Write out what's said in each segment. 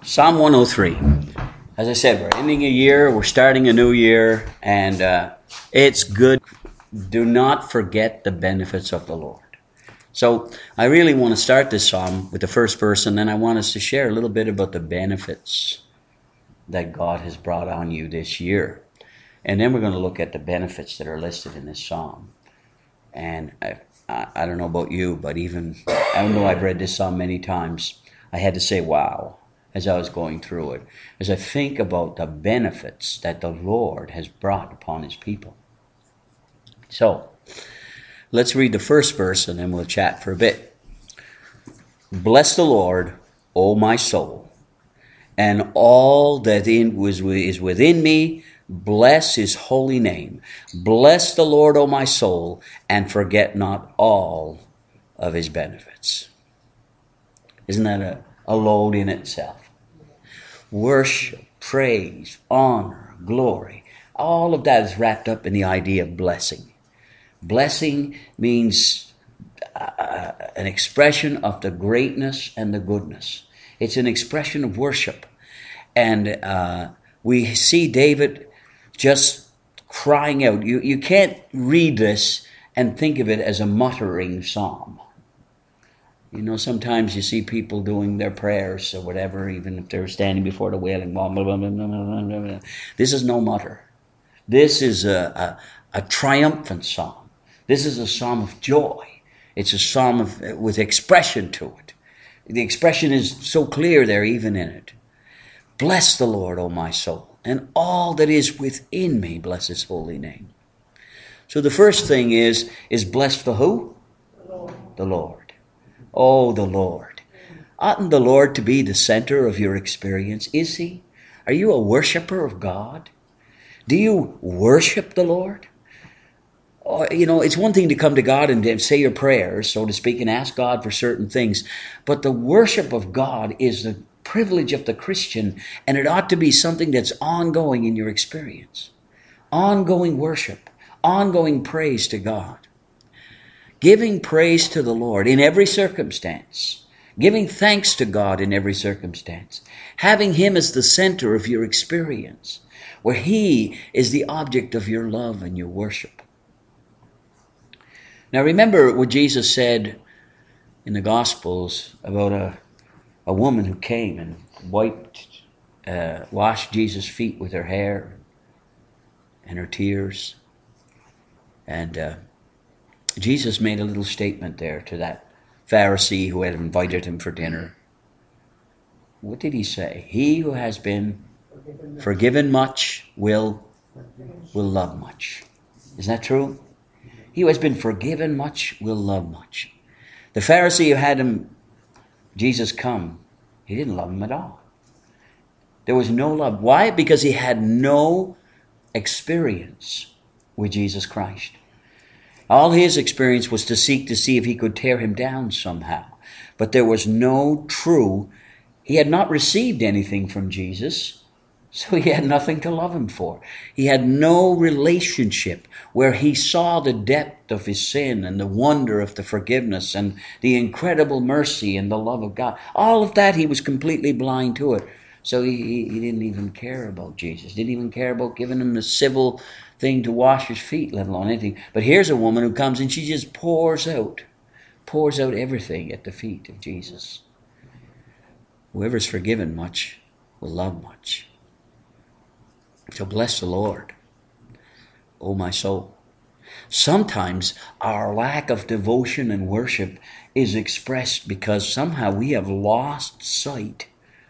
Psalm 103. As I said, we're ending a year, we're starting a new year, and it's good. Do not forget the benefits of the Lord. So I really want to start this psalm with the first verse, and then I want us to share a little bit about the benefits that God has brought on you this year. And then we're going to look at the benefits that are listed in this psalm. And I don't know about you, but even though I've read this psalm many times, I had to say, wow, as I was going through it, as I think about the benefits that the Lord has brought upon his people. So, let's read the first verse and then we'll chat for a bit. Bless the Lord, O my soul, and all that is within me, bless his holy name. Bless the Lord, O my soul, and forget not all of his benefits. Isn't that a load in itself? Worship, praise, honor, glory, all of that is wrapped up in the idea of blessing. Blessing means an expression of the greatness and the goodness. It's an expression of worship. And we see David just crying out. You can't read this and think of it as a muttering psalm. You know, sometimes you see people doing their prayers or whatever, even if they're standing before the wailing wall. This is no mutter. This is a triumphant psalm. This is a psalm of joy. It's a psalm with expression to it. The expression is so clear there, even in it. Bless the Lord, O my soul, and all that is within me, bless his holy name. So the first thing is bless the who? The Lord. Oh, the Lord. Oughtn't the Lord to be the center of your experience? Is he? Are you a worshiper of God? Do you worship the Lord? Oh, you know, it's one thing to come to God and say your prayers, so to speak, and ask God for certain things. But the worship of God is the privilege of the Christian, and it ought to be something that's ongoing in your experience. Ongoing worship, ongoing praise to God. Giving praise to the Lord in every circumstance. Giving thanks to God in every circumstance. Having him as the center of your experience, where he is the object of your love and your worship. Now remember what Jesus said in the Gospels about a woman who came and washed Jesus' feet with her hair and her tears. And Jesus made a little statement there to that Pharisee who had invited him for dinner. What did he say? He who has been forgiven much will love much. Is that true? He who has been forgiven much will love much. The Pharisee who had Jesus come, he didn't love him at all. There was no love. Why? Because he had no experience with Jesus Christ. All his experience was to seek to see if he could tear him down somehow. But there was no he had not received anything from Jesus, so he had nothing to love him for. He had no relationship where he saw the depth of his sin and the wonder of the forgiveness and the incredible mercy and the love of God. All of that, he was completely blind to it. So he didn't even care about Jesus. Didn't even care about giving him the civil thing to wash his feet, let alone anything. But here's a woman who comes and she just pours out everything at the feet of Jesus. Whoever's forgiven much will love much. So bless the Lord, O my soul. Sometimes our lack of devotion and worship is expressed because somehow we have lost sight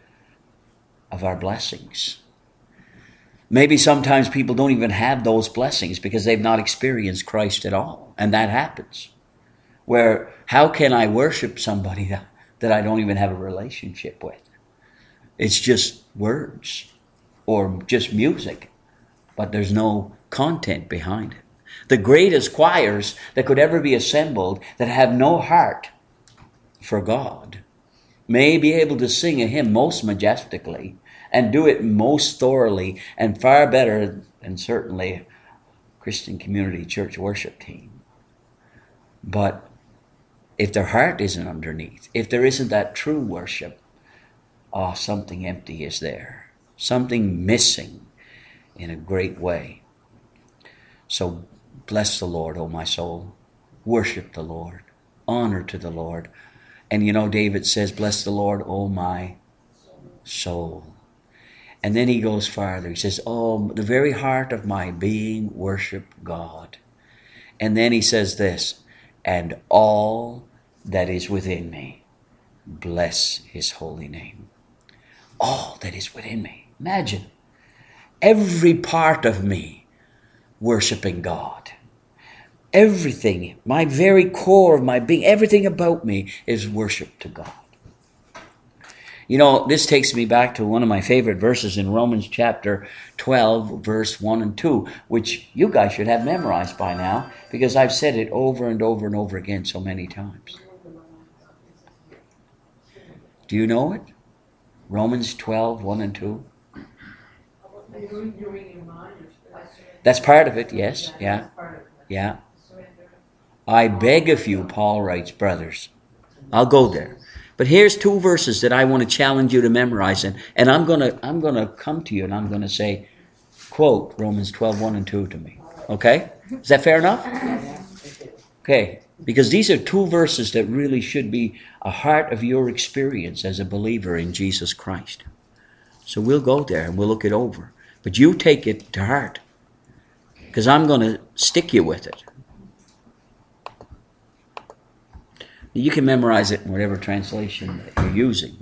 of our blessings. Maybe sometimes people don't even have those blessings because they've not experienced Christ at all. And that happens. Where, how can I worship somebody that I don't even have a relationship with? It's just words or just music, but there's no content behind it. The greatest choirs that could ever be assembled that have no heart for God may be able to sing a hymn most majestically and do it most thoroughly and far better than certainly Christian Community Church worship team. But if their heart isn't underneath, if there isn't that true worship, oh, something empty is there. Something missing in a great way. So bless the Lord, O my soul. Worship the Lord. Honor to the Lord. And you know, David says, bless the Lord, O my soul. And then he goes farther. He says, oh, the very heart of my being, worship God. And then he says this, and all that is within me, bless his holy name. All that is within me. Imagine, every part of me worshiping God. Everything, my very core of my being, everything about me is worship to God. You know, this takes me back to one of my favorite verses in Romans chapter 12, verse 1 and 2, which you guys should have memorized by now, because I've said it over and over and over again so many times. Do you know it? Romans 12, 1 and 2. That's part of it, yes. Yeah. Yeah. I beg of you, Paul writes, brothers. I'll go there. But here's two verses that I want to challenge you to memorize. And I'm gonna come to you and I'm going to say, quote Romans 12, 1 and 2 to me. Okay? Is that fair enough? Okay. Because these are two verses that really should be a heart of your experience as a believer in Jesus Christ. So we'll go there and we'll look it over. But you take it to heart. Because I'm going to stick you with it. You can memorize it in whatever translation that you're using.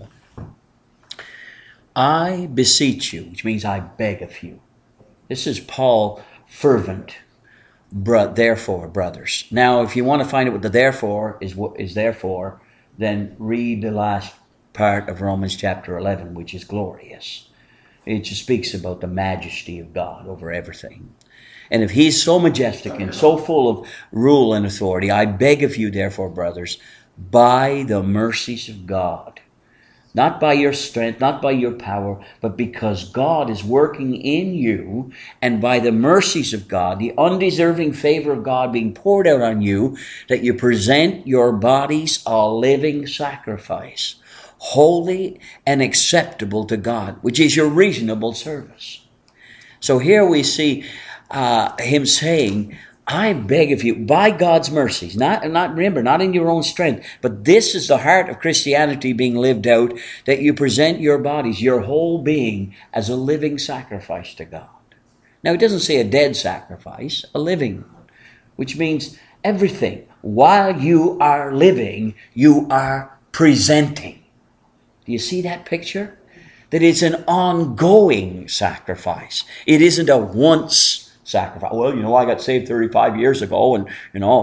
I beseech you, which means I beg of you. This is Paul fervent. Therefore, brothers. Now, if you want to find out what the therefore is therefore, then read the last part of Romans chapter 11, which is glorious. It just speaks about the majesty of God over everything. And if he's so majestic and so full of rule and authority, I beg of you, therefore, brothers, by the mercies of God, not by your strength, not by your power, but because God is working in you, and by the mercies of God, the undeserving favor of God being poured out on you, that you present your bodies a living sacrifice, holy and acceptable to God, which is your reasonable service. So here we see him saying, I beg of you, by God's mercies, not in your own strength, but this is the heart of Christianity being lived out, that you present your bodies, your whole being, as a living sacrifice to God. Now, it doesn't say a dead sacrifice, a living one, which means everything. While you are living, you are presenting. Do you see that picture? That it's an ongoing sacrifice. It isn't a once sacrifice. Well, I got saved 35 years ago and,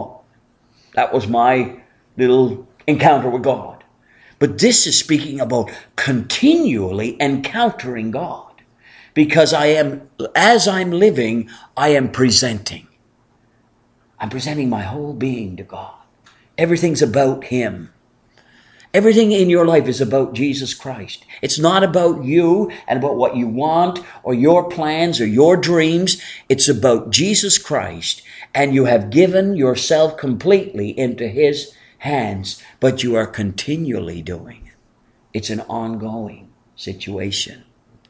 that was my little encounter with God. But this is speaking about continually encountering God. Because as I'm living, I am presenting. I'm presenting my whole being to God. Everything's about Him. Everything in your life is about Jesus Christ. It's not about you and about what you want or your plans or your dreams. It's about Jesus Christ, and you have given yourself completely into His hands, but you are continually doing it. It's an ongoing situation.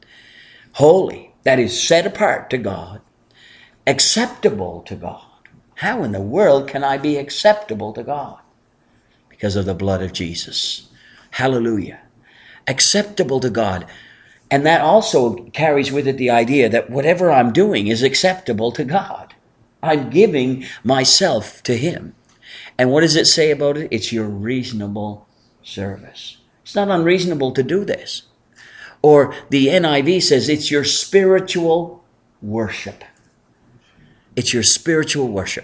Holy, that is set apart to God, acceptable to God. How in the world can I be acceptable to God? Because of the blood of Jesus. Hallelujah. Acceptable to God. And that also carries with it the idea that whatever I'm doing is acceptable to God. I'm giving myself to Him. And what does it say about it? It's your reasonable service. It's not unreasonable to do this. Or the NIV says it's your spiritual worship. It's your spiritual worship.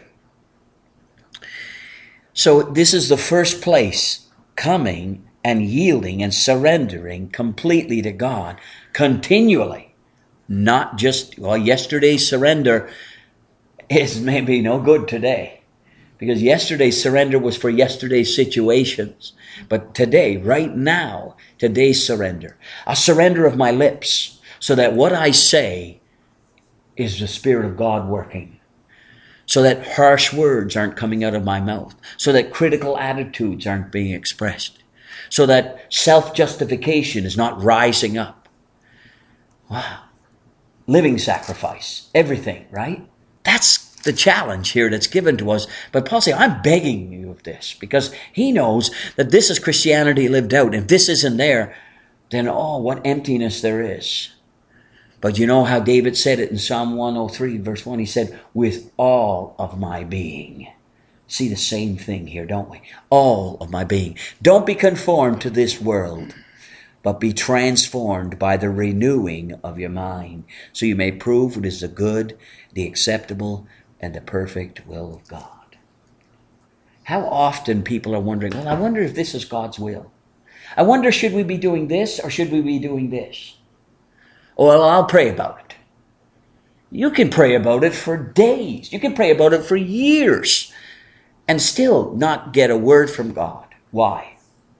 So this is the first place, coming and yielding and surrendering completely to God, continually. Not just, yesterday's surrender is maybe no good today. Because yesterday's surrender was for yesterday's situations. But today, right now, today's surrender. A surrender of my lips, so that what I say is the Spirit of God working. So that harsh words aren't coming out of my mouth. So that critical attitudes aren't being expressed. so that self-justification is not rising up. Wow. Living sacrifice, everything, right? That's the challenge here that's given to us. But Paul says, I'm begging you of this, because he knows that this is Christianity lived out. If this isn't there, then oh, what emptiness there is. But you know how David said it in Psalm 103, verse 1. He said, with all of my being. See the same thing here, don't we? All of my being. Don't be conformed to this world, but be transformed by the renewing of your mind, so you may prove what is the good, the acceptable, and the perfect will of God. How often people are wondering, well, I wonder if this is God's will. I wonder, should we be doing this or should we be doing this? Oh, well, I'll pray about it. You can pray about it for days. You can pray about it for years and still not get a word from God. Why?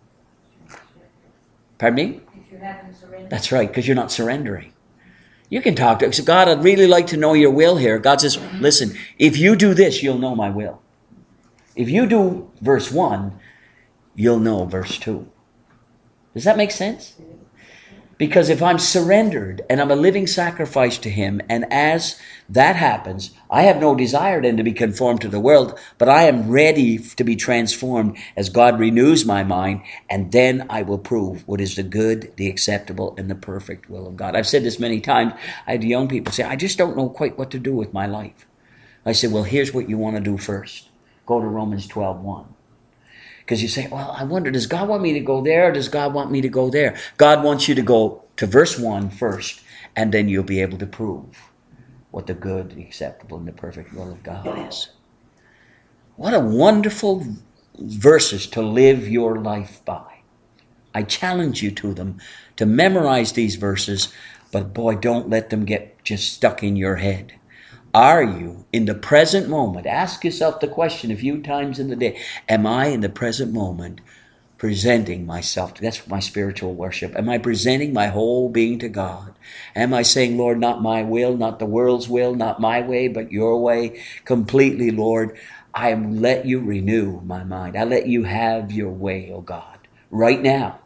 Pardon me? If you haven't surrendered. That's right, because you're not surrendering. You can talk to God, I'd really like to know your will here. God says, listen, if you do this, you'll know my will. If you do verse 1, you'll know verse 2. Does that make sense? Because if I'm surrendered and I'm a living sacrifice to him, and as that happens, I have no desire then to be conformed to the world, but I am ready to be transformed as God renews my mind, and then I will prove what is the good, the acceptable, and the perfect will of God. I've said this many times. I had young people say, I just don't know quite what to do with my life. I said, well, here's what you want to do first. Go to Romans 12:1. Because you say, well, I wonder, does God want me to go there or does God want me to go there? God wants you to go to verse 1 first, and then you'll be able to prove what the good, the acceptable, and the perfect will of God is. What a wonderful verses to live your life by. I challenge you to them, to memorize these verses, but boy, don't let them get just stuck in your head. Are you in the present moment? Ask yourself the question a few times in the day. Am I in the present moment presenting myself? That's my spiritual worship. Am I presenting my whole being to God? Am I saying, Lord, not my will, not the world's will, not my way, but your way completely, Lord? I let you renew my mind. I let you have your way, oh God, right now.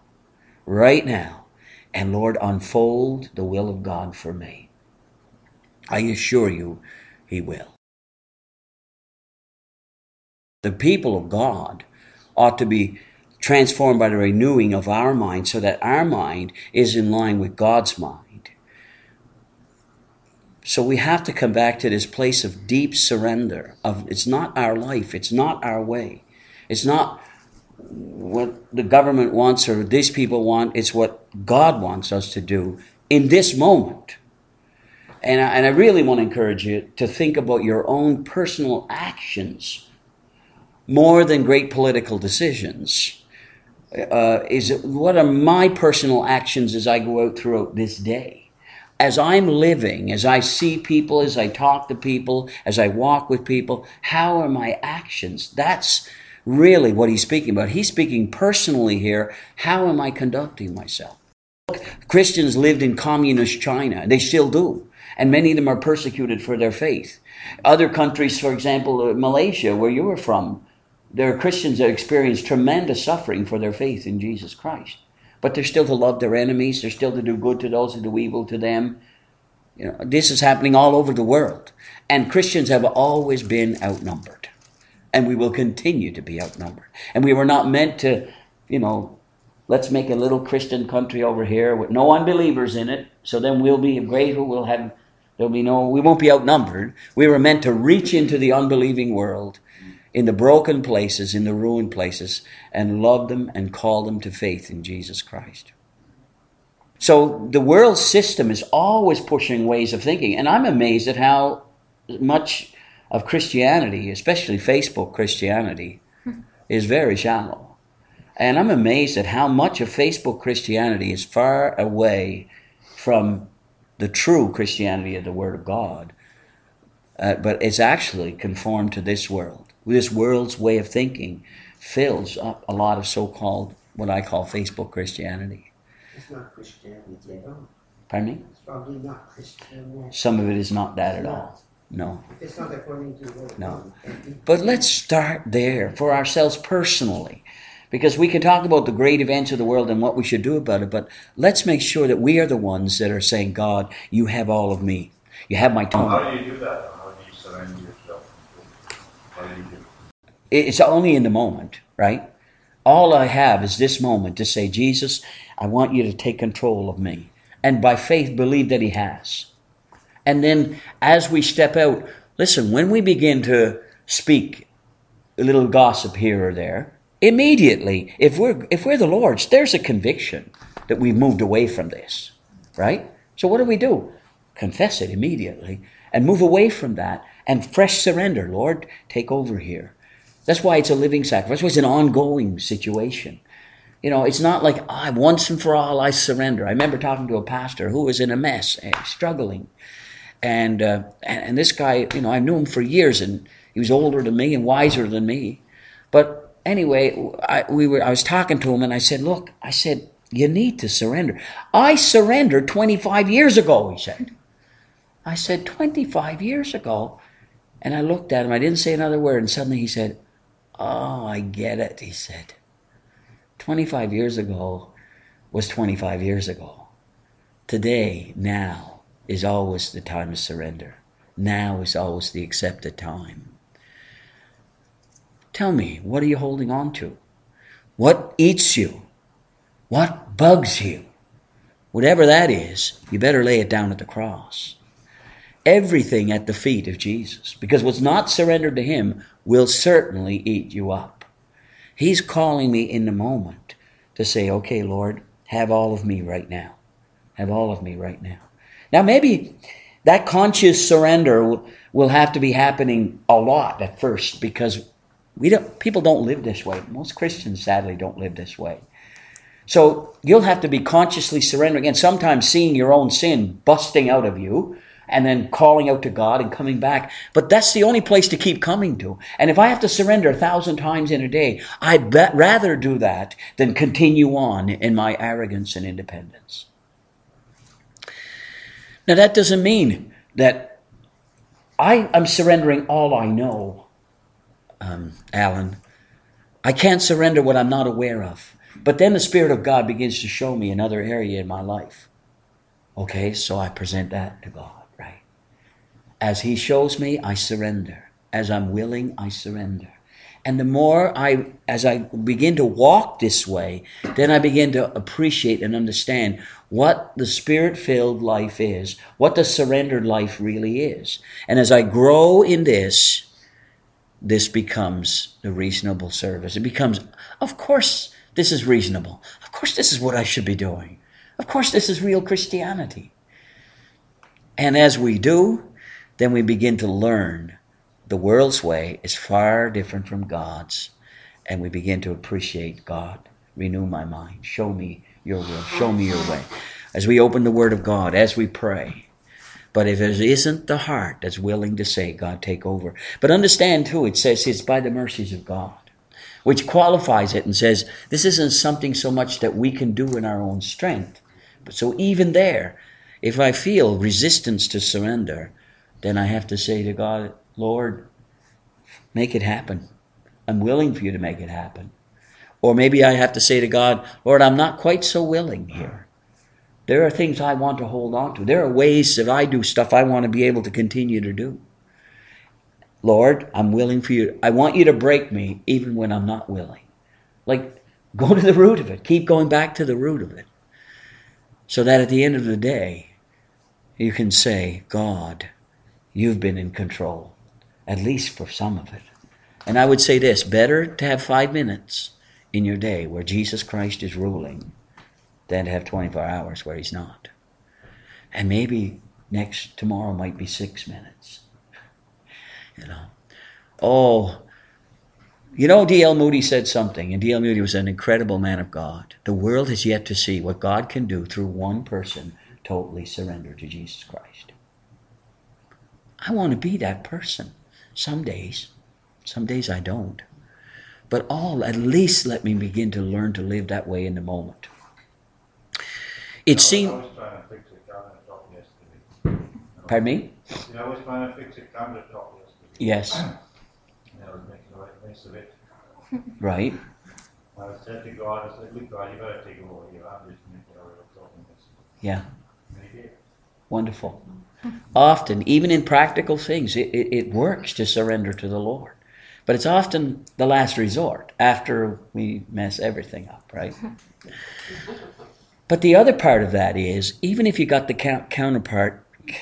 And Lord, unfold the will of God for me. I assure you, he will. The people of God ought to be transformed by the renewing of our mind so that our mind is in line with God's mind. So we have to come back to this place of deep surrender. It's not our life. It's not our way. It's not what the government wants or these people want. It's what God wants us to do in this moment. And I really want to encourage you to think about your own personal actions more than great political decisions. What are my personal actions as I go out throughout this day? As I'm living, as I see people, as I talk to people, as I walk with people, how are my actions? That's really what he's speaking about. He's speaking personally here. How am I conducting myself? Christians lived in communist China. They still do. And many of them are persecuted for their faith. Other countries, for example, Malaysia, where you were from, there are Christians that experience tremendous suffering for their faith in Jesus Christ. But they're still to love their enemies. They're still to do good to those who do evil to them. You know, this is happening all over the world. And Christians have always been outnumbered. And we will continue to be outnumbered. And we were not meant to, let's make a little Christian country over here with no unbelievers in it. So then we'll be grateful. We won't be outnumbered. We were meant to reach into the unbelieving world, in the broken places, in the ruined places, and love them and call them to faith in Jesus Christ. So the world system is always pushing ways of thinking. And I'm amazed at how much of Christianity, especially Facebook Christianity, is very shallow. And I'm amazed at how much of Facebook Christianity is far away from the true Christianity of the Word of God. But it's actually conformed to this world. This world's way of thinking fills up a lot of so-called, what I call Facebook Christianity. It's not Christianity at all. Pardon me? It's probably not Christianity. Some of it is not that at all. No. It's not according to the Word of No. God. But let's start there for ourselves personally. Because we can talk about the great events of the world and what we should do about it, but let's make sure that we are the ones that are saying, God, you have all of me. You have my tongue. How do you do that? How do you surrender yourself? How do you do it? It's only in the moment, right? All I have is this moment to say, Jesus, I want you to take control of me. And by faith, believe that he has. And then as we step out, listen, when we begin to speak a little gossip here or there, immediately, if we're the Lord's, there's a conviction that we've moved away from this, right? So what do? Confess it immediately and move away from that and fresh surrender. Lord, take over here. That's why it's a living sacrifice. That's why it's an ongoing situation. You know, it's not like, once and for all, I surrender. I remember talking to a pastor who was in a mess, struggling. And this guy, you know, I knew him for years, and he was older than me and wiser than me. But anyway, I was talking to him, and I said, look, you need to surrender. I surrendered 25 years ago, he said. I said, 25 years ago? And I looked at him, I didn't say another word, and suddenly he said, oh, I get it, he said. 25 years ago was 25 years ago. Today, now, is always the time of surrender. Now is always the accepted time. Tell me, what are you holding on to? What eats you? What bugs you? Whatever that is, you better lay it down at the cross. Everything at the feet of Jesus. Because what's not surrendered to him will certainly eat you up. He's calling me in the moment to say, okay, Lord, have all of me right now. Have all of me right now. Now maybe that conscious surrender will have to be happening a lot at first, because people don't live this way. Most Christians, sadly, don't live this way. So you'll have to be consciously surrendering, and sometimes seeing your own sin busting out of you, and then calling out to God and coming back. But that's the only place to keep coming to. And if I have to surrender 1,000 times in a day, I'd rather do that than continue on in my arrogance and independence. Now that doesn't mean that I'm surrendering all I know, Alan. I can't surrender what I'm not aware of. But then the Spirit of God begins to show me another area in my life. Okay, so I present that to God, right? As he shows me, I surrender. As I'm willing, I surrender. And the more as I begin to walk this way, then I begin to appreciate and understand what the Spirit-filled life is, what the surrendered life really is. And as I grow in this becomes the reasonable service. It becomes, of course, this is reasonable. Of course, this is what I should be doing. Of course, this is real Christianity. And as we do, then we begin to learn the world's way is far different from God's. And we begin to appreciate God. Renew my mind. Show me your will. Show me your way. As we open the Word of God, as we pray. But if it isn't the heart that's willing to say, God, take over. But understand, too, it says it's by the mercies of God, which qualifies it and says, this isn't something so much that we can do in our own strength. But so even there, if I feel resistance to surrender, then I have to say to God, Lord, make it happen. I'm willing for you to make it happen. Or maybe I have to say to God, Lord, I'm not quite so willing here. There are things I want to hold on to. There are ways that I do stuff I want to be able to continue to do. Lord, I'm willing for you. I want you to break me even when I'm not willing. Like, go to the root of it. Keep going back to the root of it. So that at the end of the day, you can say, God, you've been in control, at least for some of it. And I would say this, better to have 5 minutes in your day where Jesus Christ is ruling than to have 24 hours where he's not. And maybe tomorrow might be 6 minutes. D.L. Moody said something, and D.L. Moody was an incredible man of God. The world has yet to see what God can do through one person totally surrendered to Jesus Christ. I want to be that person. Some days I don't. But at least let me begin to learn to live that way in the moment. It seemed... I was trying to fix a countertop yesterday. Pardon me? I was trying to fix a countertop yesterday. Yes. And I was making a right mess of it. Right. I said to God, I said, look, God, you better take over. You have this material talking this. Yeah. And he did. Wonderful. Often, even in practical things, it works to surrender to the Lord. But it's often the last resort after we mess everything up, right? But the other part of that is, even if you got the counter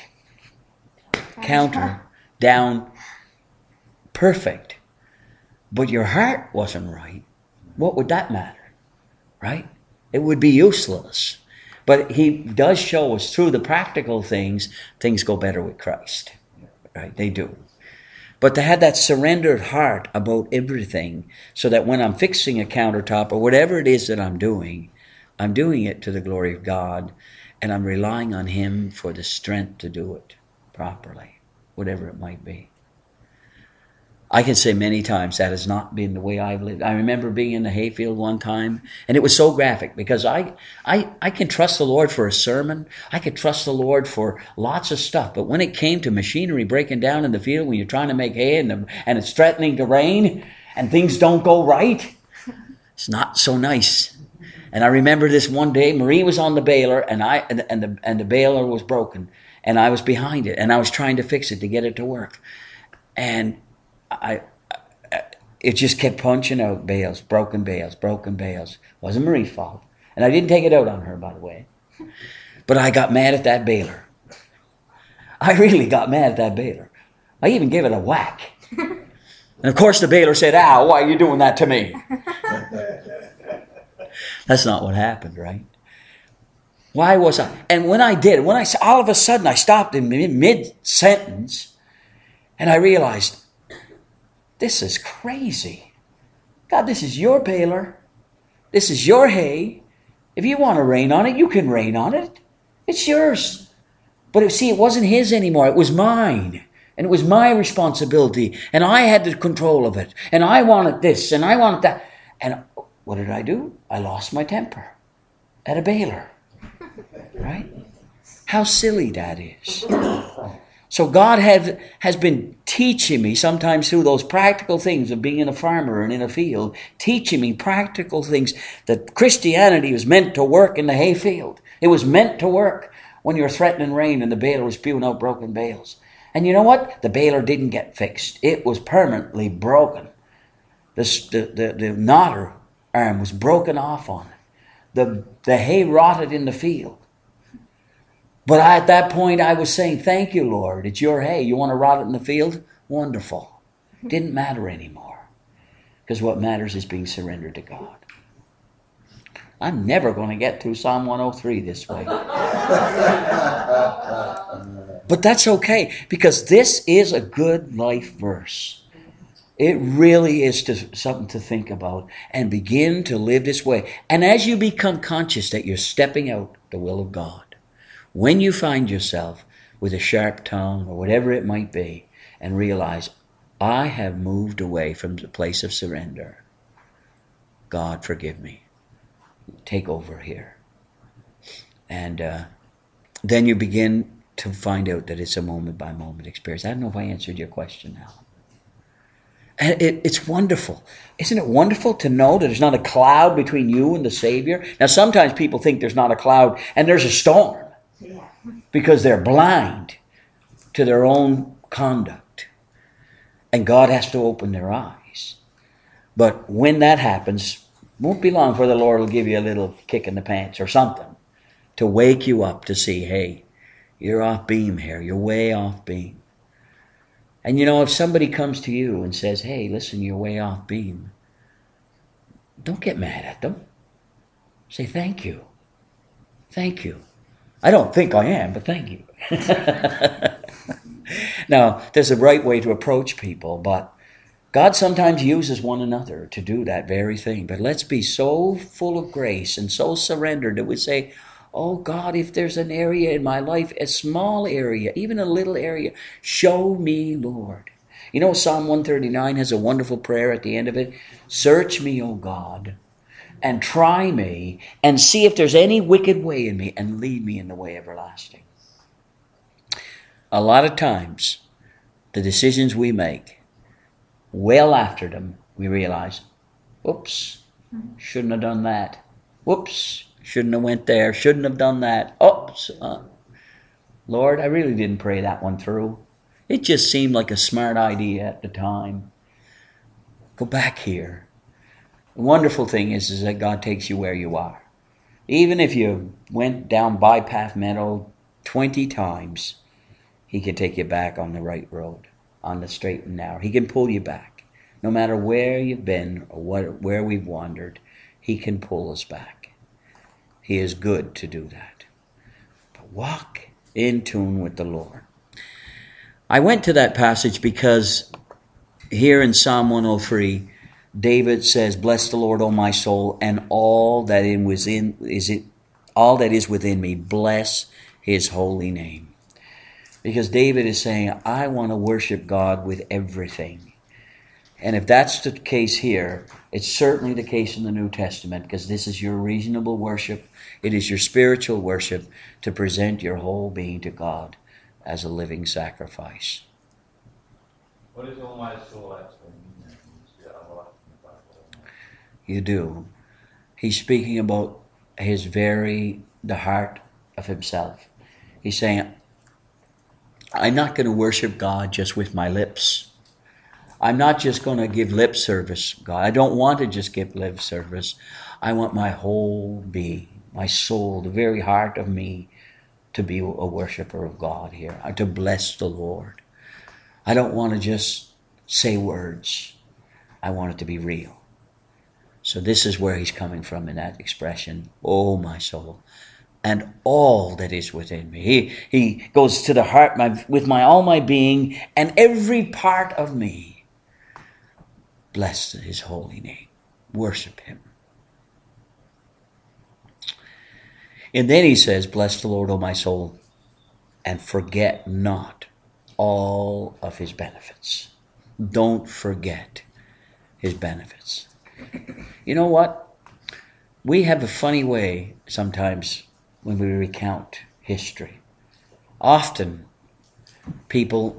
down perfect, but your heart wasn't right, what would that matter? Right? It would be useless. But he does show us through the practical things go better with Christ. Right? They do. But to have that surrendered heart about everything, so that when I'm fixing a countertop or whatever it is that I'm doing it to the glory of God, and I'm relying on Him for the strength to do it properly, whatever it might be. I can say many times that has not been the way I've lived. I remember being in the hayfield one time, and it was so graphic, because I can trust the Lord for a sermon. I could trust the Lord for lots of stuff. But when it came to machinery breaking down in the field, when you're trying to make hay and it's threatening to rain and things don't go right, it's not so nice. And I remember this one day, Marie was on the baler, and the baler was broken, and I was behind it, and I was trying to fix it to get it to work. And it just kept punching out bales, broken bales. Wasn't Marie's fault. And I didn't take it out on her, by the way. But I got mad at that baler. I really got mad at that baler. I even gave it a whack. And of course the baler said, "Ow, why are you doing that to me?" That's not what happened, right? Why was I? And when I did, all of a sudden I stopped in mid-sentence, and I realized, this is crazy. God, this is your baler. This is your hay. If you want to rain on it, you can rain on it. It's yours. But it wasn't his anymore. It was mine. And it was my responsibility. And I had the control of it. And I wanted this and I wanted that. And what did I do? I lost my temper at a baler. Right? How silly that is. So God has been teaching me, sometimes through those practical things of being a farmer and in a field, teaching me practical things, that Christianity was meant to work in the hayfield. It was meant to work when you're threatening rain and the baler was spewing out broken bales. And you know what? The baler didn't get fixed. It was permanently broken. The knotter arm was broken off on it. The hay rotted in the field. But at that point, I was saying, thank you, Lord. It's your hay. You want to rot it in the field? Wonderful. Didn't matter anymore. Because what matters is being surrendered to God. I'm never going to get through Psalm 103 this way. But that's okay, because this is a good life verse. It really is something to think about and begin to live this way. And as you become conscious that you're stepping out the will of God, when you find yourself with a sharp tongue or whatever it might be, and realize, I have moved away from the place of surrender. God, forgive me. Take over here. And then you begin to find out that it's a moment-by-moment experience. I don't know if I answered your question now. And it's wonderful. Isn't it wonderful to know that there's not a cloud between you and the Savior? Now, sometimes people think there's not a cloud and there's a storm. Because they're blind to their own conduct. And God has to open their eyes. But when that happens, won't be long for the Lord will give you a little kick in the pants or something to wake you up to see, hey, you're off beam here. You're way off beam. And you know, if somebody comes to you and says, hey, listen, you're way off beam, don't get mad at them. Say, thank you. Thank you. I don't think I am, but thank you. Now, there's a right way to approach people, but God sometimes uses one another to do that very thing. But let's be so full of grace and so surrendered that we say, oh God, if there's an area in my life, a small area, even a little area, show me, Lord. You know, Psalm 139 has a wonderful prayer at the end of it. Search me, O God, and try me, and see if there's any wicked way in me, and lead me in the way everlasting. A lot of times, the decisions we make, well after them, we realize, oops, Shouldn't have done that. Whoops. Shouldn't have went there. Shouldn't have done that. Oops. Lord, I really didn't pray that one through. It just seemed like a smart idea at the time. Go back here. The wonderful thing is that God takes you where you are. Even if you went down bypath meadow 20 times, He can take you back on the right road, on the straight and narrow. He can pull you back. No matter where you've been or where we've wandered, He can pull us back. He is good to do that. But walk in tune with the Lord. I went to that passage because here in Psalm 103, David says, "Bless the Lord, O my soul, and all that is within me. Bless His holy name." Because David is saying, I want to worship God with everything. And if that's the case here, it's certainly the case in the New Testament, because this is your reasonable worship. It is your spiritual worship to present your whole being to God as a living sacrifice. What is all my soul actually? You do. He's speaking about the heart of Himself. He's saying, I'm not going to worship God just with my lips. I'm not just going to give lip service, God. I don't want to just give lip service. I want my whole being, my soul, the very heart of me to be a worshiper of God here, to bless the Lord. I don't want to just say words. I want it to be real. So this is where he's coming from in that expression, "Oh, my soul, and all that is within me." He goes to the heart with all my being and every part of me. Bless His holy name. Worship Him. And then he says, "Bless the Lord, O my soul, and forget not all of His benefits." Don't forget His benefits. You know what? We have a funny way sometimes when we recount history. Often people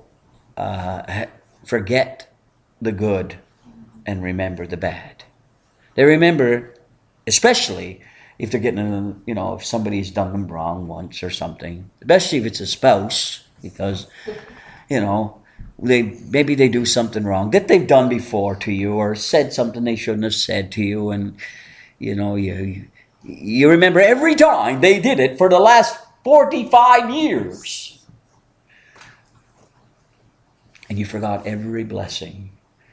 forget the good and remember the bad. They remember, especially if they're getting, if somebody's done them wrong once or something, especially if it's a spouse, because, maybe they do something wrong that they've done before to you or said something they shouldn't have said to you, and you remember every time they did it for the last 45 years. And you forgot every blessing,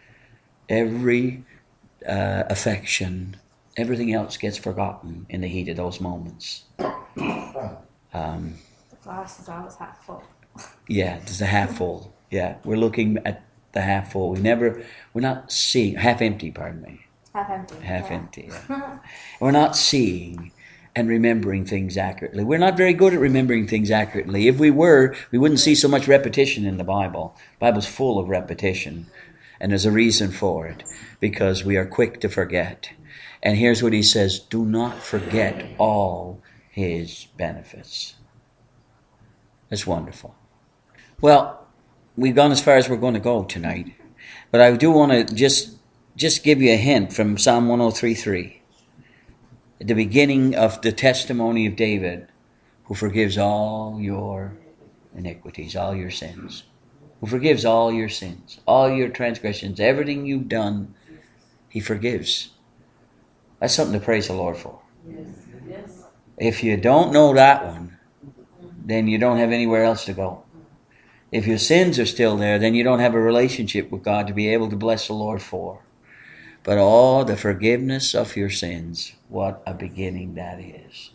every affection, everything else gets forgotten in the heat of those moments. The glass is always half full. Yeah, there's a half full. Yeah, we're looking at the half full. We're not seeing, half empty, pardon me. Half empty. Half empty, yeah. We're not seeing and remembering things accurately. We're not very good at remembering things accurately. If we were, we wouldn't see so much repetition in the Bible. The Bible's full of repetition, and there's a reason for it, because we are quick to forget. And here's what he says, do not forget all His benefits. That's wonderful. Well, we've gone as far as we're going to go tonight, but I do want to just give you a hint from Psalm 103:3. At the beginning of the testimony of David, who forgives all your iniquities, all your sins, who forgives all your sins, all your transgressions, everything you've done, He forgives. That's something to praise the Lord for. Yes. If you don't know that one, then you don't have anywhere else to go. If your sins are still there, then you don't have a relationship with God to be able to bless the Lord for. But the forgiveness of your sins, what a beginning that is.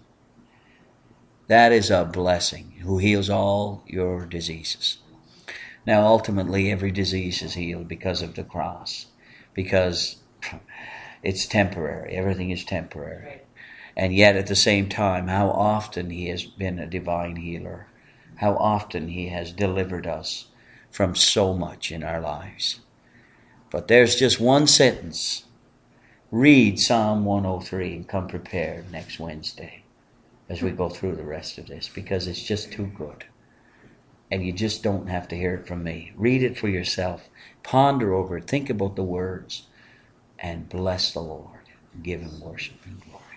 That is a blessing, who heals all your diseases. Now, ultimately, every disease is healed because of the cross, because it's temporary. Everything is temporary. And yet, at the same time, how often He has been a divine healer. How often He has delivered us from so much in our lives. But there's just one sentence. Read Psalm 103 and come prepared next Wednesday as we go through the rest of this, because it's just too good. And you just don't have to hear it from me. Read it for yourself. Ponder over it. Think about the words. And bless the Lord. give Him worship and glory.